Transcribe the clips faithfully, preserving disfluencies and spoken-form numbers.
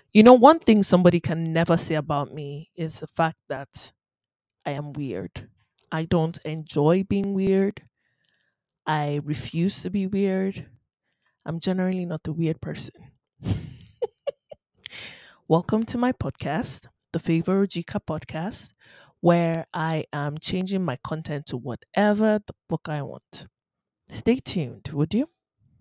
You know, one thing somebody can never say about me is the fact that I am weird. I don't enjoy being weird. I refuse to be weird. I'm generally not a weird person. Welcome to my podcast, the Favor Jika podcast, where I am changing my content to whatever the book I want. Stay tuned, would you?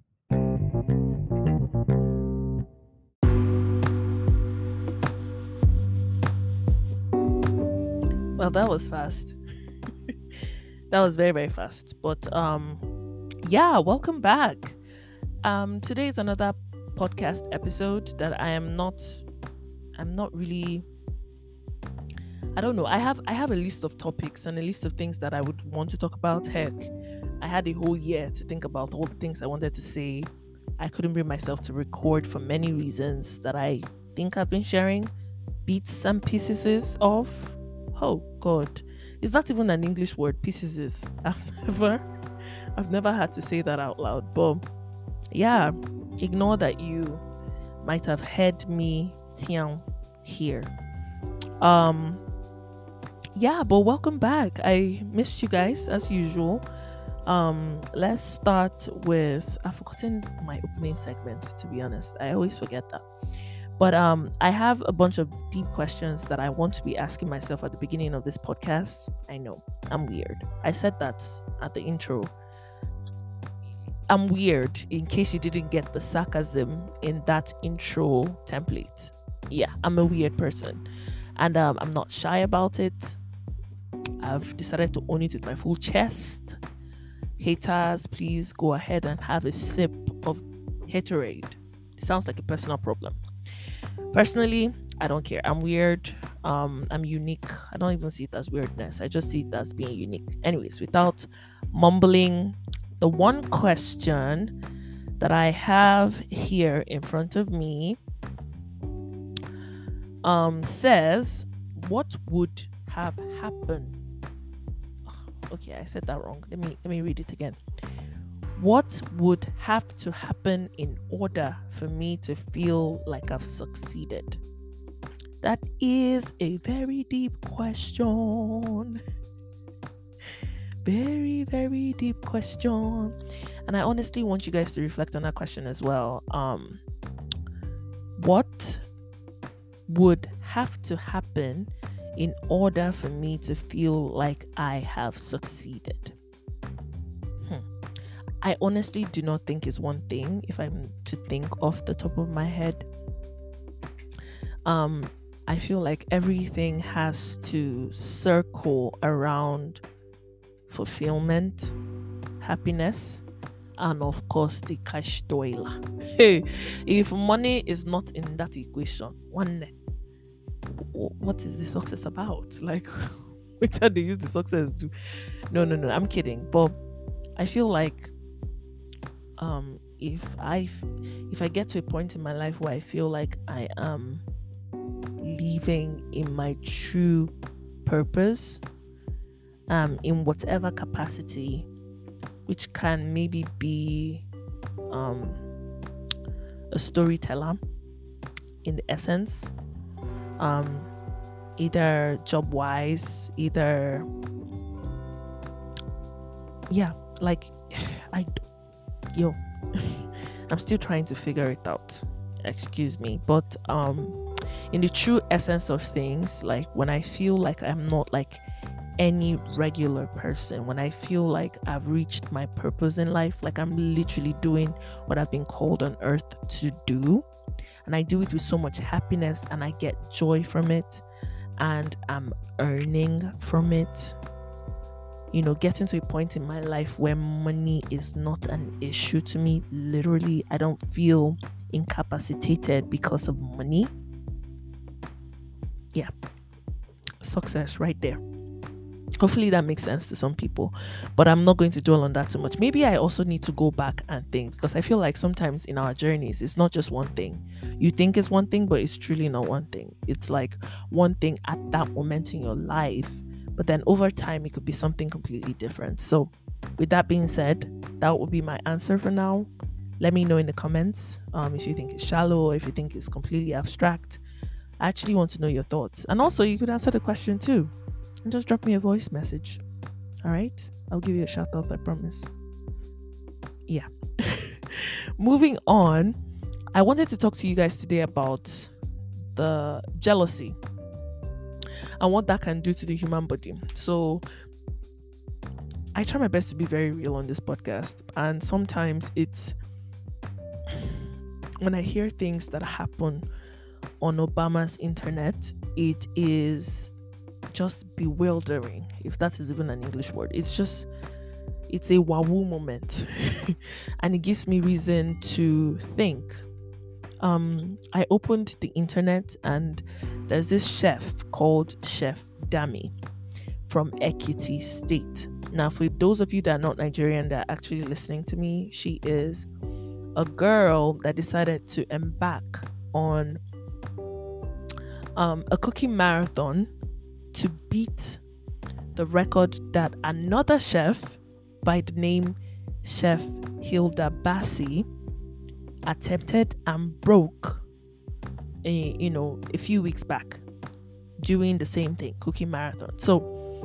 Well, that was fast. That was very, very fast. But um yeah, welcome back. Um today is another podcast episode that I am not I'm not really I don't know. I have I have a list of topics and a list of things that I would want to talk about. Heck, I had a whole year to think about all the things I wanted to say. I couldn't bring myself to record for many reasons that I think I've been sharing bits and pieces of. Oh God. Is that even an English word? Pieces. I've never I've never had to say that out loud. But yeah, ignore that you might have heard me tiang here. Um yeah, but welcome back. I missed you guys as usual. Um, let's start with I've forgotten my opening segment, to be honest. I always forget that. But um I have a bunch of deep questions that I want to be asking myself at the beginning of this podcast. I know, I'm weird. I said that at the intro. I'm weird in case you didn't get the sarcasm in that intro template. Yeah, I'm a weird person. And um, I'm not shy about it. I've decided to own it with my full chest. Haters, please go ahead and have a sip of haterade. It sounds like a personal problem. Personally, I don't care. I'm weird. Um, I'm unique. I don't even see it as weirdness. I just see it as being unique. Anyways, without mumbling, the one question that I have here in front of me um says, what would have happened? Okay, I said that wrong. Let me let me read it again. What would have to happen in order for me to feel like I've succeeded? That is a very deep question. Very, very deep question. And I honestly want you guys to reflect on that question as well. Um, what would have to happen in order for me to feel like I have succeeded? Hmm. I honestly do not think it's one thing, if I'm to think off the top of my head. Um, I feel like everything has to circle around fulfillment, happiness, and of course the cash toiler. Hey, if money is not in that equation, one what is the success about? Like, what did they use the success do? No, no, no. I'm kidding. But I feel like um, if I if I get to a point in my life where I feel like I am living in my true purpose, um, in whatever capacity, which can maybe be um a storyteller in the essence, um, either job wise, either yeah, like I yo, I'm still trying to figure it out. Excuse me, but um, in the true essence of things, like when I feel like I'm not like any regular person, when I feel like I've reached my purpose in life, like I'm literally doing what I've been called on earth to do, and I do it with so much happiness and I get joy from it and I'm earning from it. You know, getting to a point in my life where money is not an issue to me. Literally, I don't feel incapacitated because of money. Yeah, success right there. Hopefully that makes sense to some people, but I'm not going to dwell on that too much. Maybe I also need to go back and think, because I feel like sometimes in our journeys, it's not just one thing. You think it's one thing, but it's truly not one thing. It's like one thing at that moment in your life, but then over time, it could be something completely different. So with that being said, that would be my answer for now. Let me know in the comments um, if you think it's shallow or if you think it's completely abstract. I actually want to know your thoughts. And also, you could answer the question too and just drop me a voice message. All right? I'll give you a shout out, I promise. Yeah. Moving on, I wanted to talk to you guys today about the jealousy and what that can do to the human body. So, I try my best to be very real on this podcast, and sometimes it's when I hear things that happen on Obama's internet, it is just bewildering, if that is even an English word. It's just, it's a wahoo moment. And it gives me reason to think. Um, I opened the internet and there's this chef called Chef Dami from Ekiti State. Now, for those of you that are not Nigerian that are actually listening to me, she is a girl that decided to embark on um, a cooking marathon to beat the record that another chef by the name Chef Hilda Bassi attempted and broke a, you know, a few weeks back doing the same thing, cooking marathon. So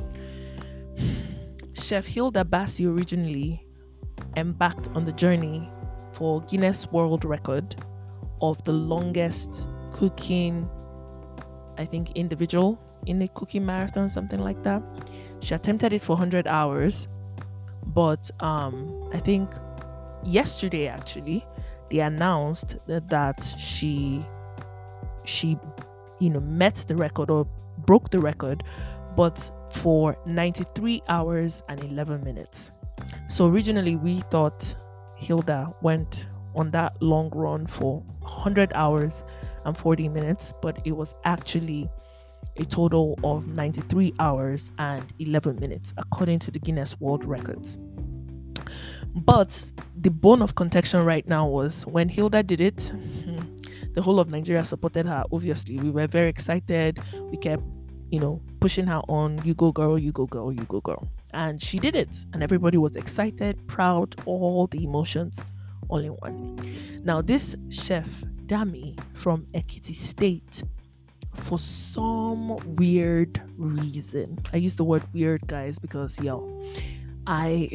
Chef Hilda Bassi originally embarked on the journey for Guinness World Record of the longest cooking, I think, individual in a cooking marathon, something like that. She attempted it for one hundred hours, but um, I think yesterday actually they announced that, that she she you know met the record or broke the record, but for ninety-three hours and eleven minutes. So originally we thought Hilda went on that long run for one hundred hours and forty minutes, but it was actually a total of ninety-three hours and eleven minutes, according to the Guinness World Records. But the bone of contention right now was when Hilda did it, the whole of Nigeria supported her. Obviously, we were very excited. We kept, you know, pushing her on, you go girl, you go girl, you go girl. And she did it. And everybody was excited, proud, all the emotions all in one. Now, this Chef Dami from Ekiti State, for some weird reason, I use the word weird, guys, because, yo, I...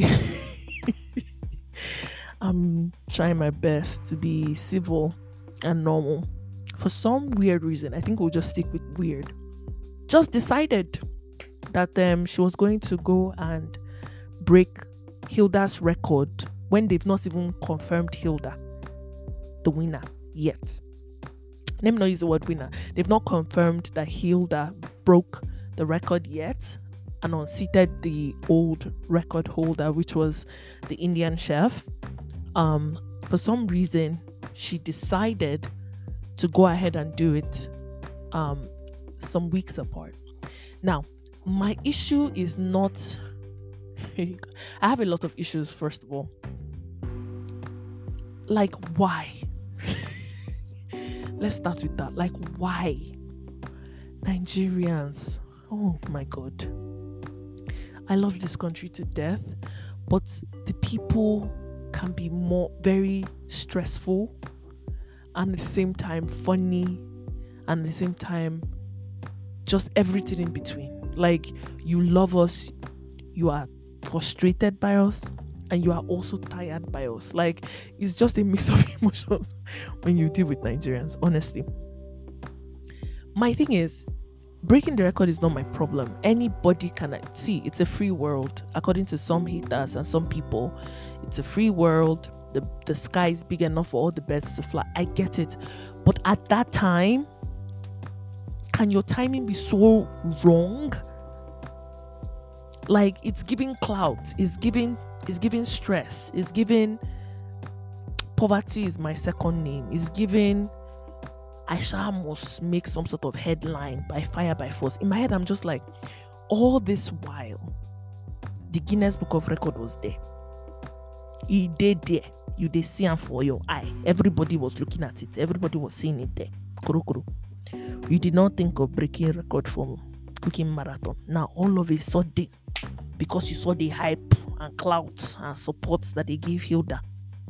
I'm trying my best to be civil and normal. For some weird reason, I think we'll just stick with weird, just decided that um, she was going to go and break Hilda's record when they've not even confirmed Hilda the winner yet. Let me not use the word winner. They've not confirmed that Hilda broke the record yet and unseated the old record holder, which was the Indian chef. Um, for some reason, she decided to go ahead and do it um, some weeks apart. Now, my issue is not... I have a lot of issues, first of all. Like, why? Let's start with that. Like, why? Nigerians. Oh my God. I love this country to death, but the people can be more very stressful and at the same time funny and at the same time just everything in between. Like, you love us, you are frustrated by us, and you are also tired by us. Like, it's just a mix of emotions when you deal with Nigerians, honestly. My thing is, breaking the record is not my problem. Anybody can see. It's a free world. According to some haters and some people, it's a free world. The, the sky is big enough for all the birds to fly. I get it. But at that time, can your timing be so wrong? Like, it's giving clout. It's giving, it's giving stress. It's giving poverty is my second name. It's giving I shall must make some sort of headline by fire by force. In my head, I'm just like, all this while, the Guinness Book of Record was there. He did there. You did see him for your eye. Everybody was looking at it. Everybody was seeing it there. Kuru kuru. You did not think of breaking record for cooking marathon. Now, all of a sudden, because you saw the hype and clouds and supports that they gave Hilda,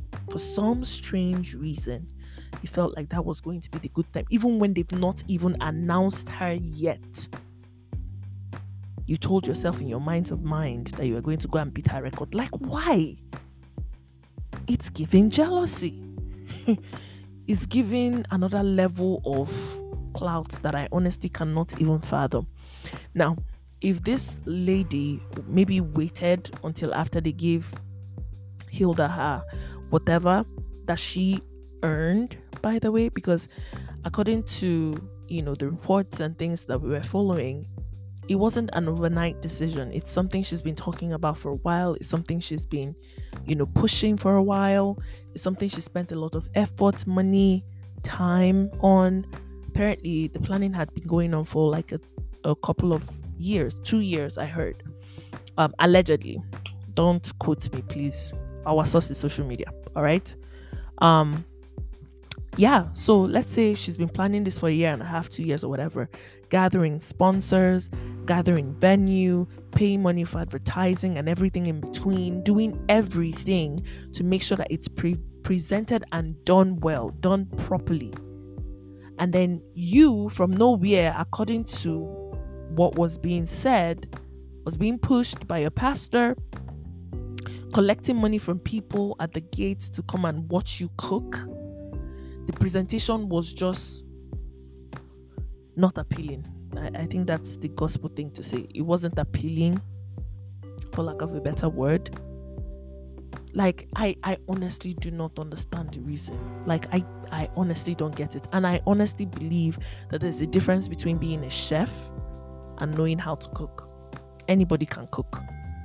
For some strange reason, you felt like that was going to be the good time, even when they've not even announced her yet. You told yourself in your minds of mind that you were going to go and beat her record. Like, why? It's giving jealousy. It's giving another level of clout that I honestly cannot even fathom. Now, if this lady maybe waited until after they gave Hilda her whatever that she earned, by the way, because according to, you know, the reports and things that we were following, it wasn't an overnight decision. It's something she's been talking about for a while. It's something she's been, you know, pushing for a while. It's something she spent a lot of effort, money, time on. Apparently, the planning had been going on for like a, a couple of years, two years, I heard. Um, allegedly. Don't quote me, please. Our source is social media. All right. Um, yeah. So let's say she's been planning this for a year and a half, two years or whatever, gathering sponsors, gathering venue, paying money for advertising and everything in between, doing everything to make sure that it's pre- presented and done well, done properly. And then you, from nowhere, according to what was being said, was being pushed by a pastor, collecting money from people at the gates to come and watch you cook. The presentation was just not appealing. I, I think that's the gospel thing to say. It wasn't appealing, for lack of a better word. Like, I, I honestly do not understand the reason. Like, I, I honestly don't get it. And I honestly believe that there's a difference between being a chef and knowing how to cook. Anybody can cook.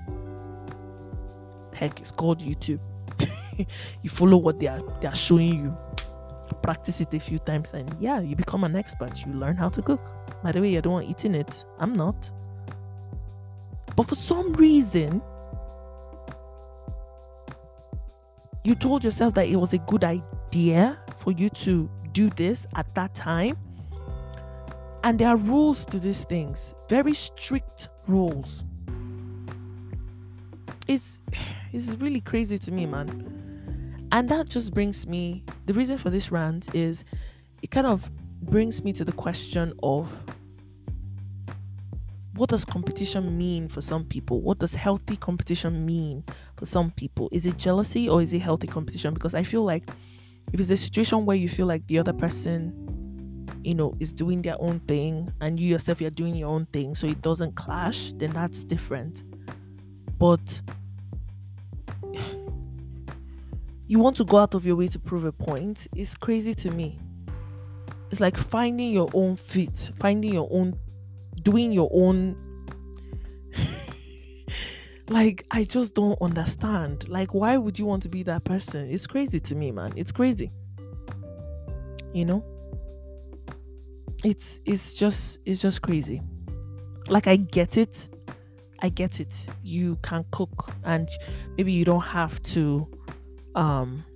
Heck, it's called YouTube. You follow what they are, they are showing you. Practice it a few times and yeah, you become an expert. You learn how to cook. By the way, you're the one eating it. I'm not. But for some reason, you told yourself that it was a good idea for you to do this at that time. And there are rules to these things. Very strict rules. It's, it's really crazy to me, man. And that just brings me, the reason for this rant is, it kind of brings me to the question of, what does competition mean for some people? What does healthy competition mean for some people? Is it jealousy or is it healthy competition? Because I feel like if it's a situation where you feel like the other person, you know, is doing their own thing and you yourself, you're doing your own thing, so it doesn't clash, then that's different. But you want to go out of your way to prove a point. It's crazy to me. It's like finding your own feet, finding your own, doing your own. Like, I just don't understand. Like, why would you want to be that person? It's crazy to me, man. It's crazy. You know? It's it's just it's just crazy. Like, I get it. I get it. You can cook and maybe you don't have to um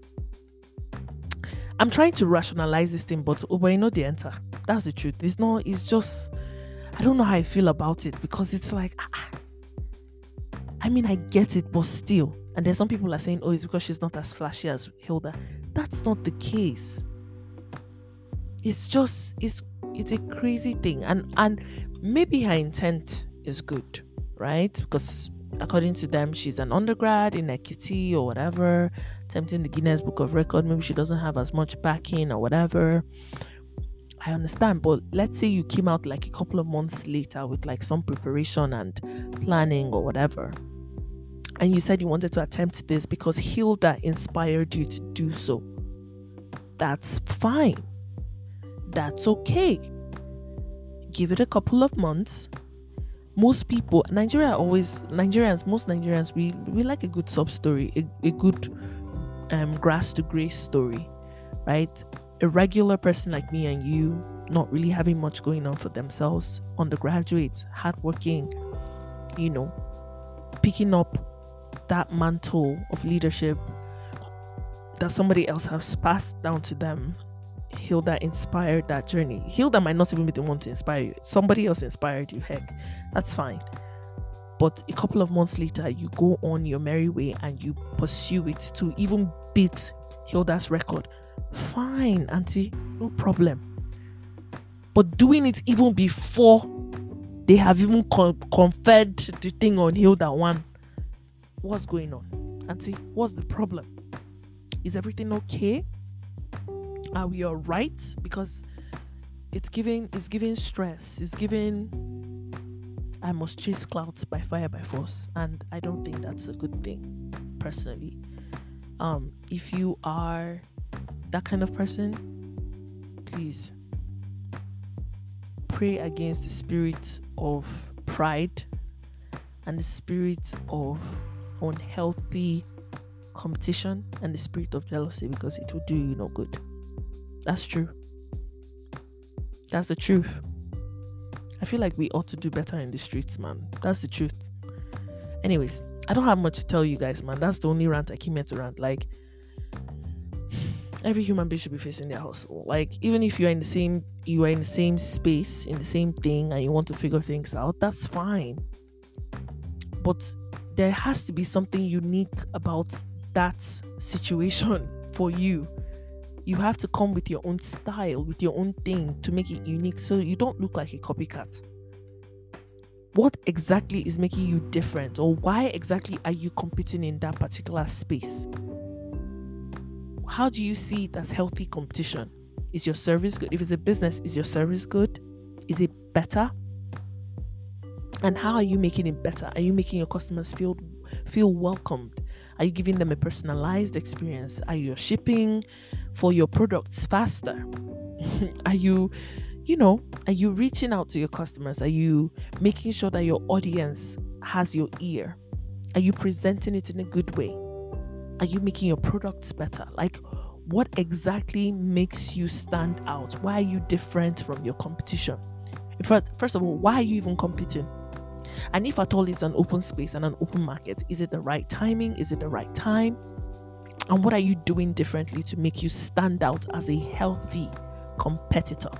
I'm trying to rationalize this thing, but oh, but you know the enter. That's the truth. It's not, it's just, I don't know how I feel about it, because it's like, ah, I mean, I get it, but still. And there's some people are saying, oh, it's because she's not as flashy as Hilda. That's not the case. It's just, it's it's a crazy thing. And and maybe her intent is good, right? Because according to them, she's an undergrad in Ekiti or whatever, attempting the Guinness Book of Record. Maybe she doesn't have as much backing or whatever. I understand, but let's say you came out like a couple of months later with like some preparation and planning or whatever, and you said you wanted to attempt this because Hilda inspired you to do so. That's fine. That's okay. Give it a couple of months. Most people, Nigeria always, Nigerians, most Nigerians, we, we like a good sub story, a, a good um, grass to grace story, right? A regular person like me and you, not really having much going on for themselves, undergraduate, hardworking, you know, picking up that mantle of leadership that somebody else has passed down to them. Hilda inspired that journey. Hilda might not even be the one to inspire you. Somebody else inspired you. Heck, that's fine. but a couple of months later, you go on your merry way and you pursue it to even beat Hilda's record. Fine, auntie, no problem. But doing it even before they have even con- conferred the thing on Hilda one, what's going on? Auntie, what's the problem? Is everything okay? Are we all right? Because it's giving, it's giving stress. It's giving, I must chase clouds by fire by force, and I don't think that's a good thing, personally. Um, if you are that kind of person, please pray against the spirit of pride and the spirit of unhealthy competition and the spirit of jealousy, because it will do you no good. That's true. That's the truth. I feel like we ought to do better in the streets, man. That's the truth. Anyways, I don't have much to tell you guys, man. That's the only rant I came here to rant. Like, every human being should be facing their hustle. Like, even if you're in the same, you are in the same space, in the same thing, and you want to figure things out, that's fine. But there has to be something unique about that situation for you. You have to come with your own style, with your own thing to make it unique, so you don't look like a copycat. What exactly is making you different, or why exactly are you competing in that particular space? How do you see it as healthy competition? Is your service good? If it's a business, is your service good? Is it better? And how are you making it better? Are you making your customers feel feel welcomed? Are you giving them a personalized experience? Are you shipping for your products faster? Are you, you know, are you reaching out to your customers? Are you making sure that your audience has your ear? Are you presenting it in a good way? Are you making your products better? Like, what exactly makes you stand out? Why are you different from your competition? In fact, first of all, why are you even competing? And if at all it's an open space and an open market, is it the right timing? Is it the right time? And what are you doing differently to make you stand out as a healthy competitor?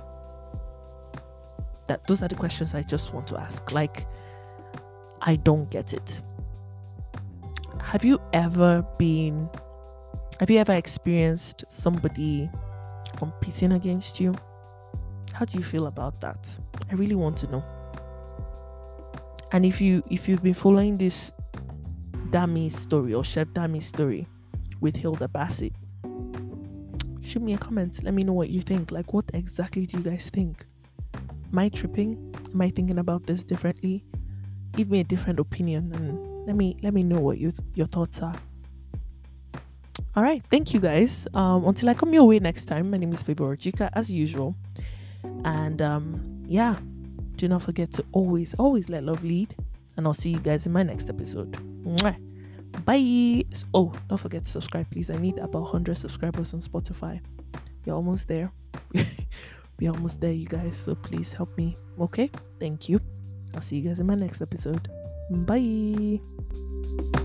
That those are the questions I just want to ask. Like, I don't get it. Have you ever been, have you ever experienced somebody competing against you? How do you feel about that? I really want to know. And if you if you've been following this Dami story or Chef Dami story with Hilda Bassett, shoot me a comment. Let me know what you think. Like, what exactly do you guys think? Am I tripping? Am I thinking about this differently? Give me a different opinion and let me let me know what you, your thoughts are. All right, thank you guys. Um, until I come your way next time, my name is Favor Ojika as usual, and um, yeah. Do not forget to always, always let love lead. And I'll see you guys in my next episode. Mwah. Bye. Oh, don't forget to subscribe, please. I need about one hundred subscribers on Spotify. You're almost there. We're almost there, you guys. So please help me. Okay? Thank you. I'll see you guys in my next episode. Bye.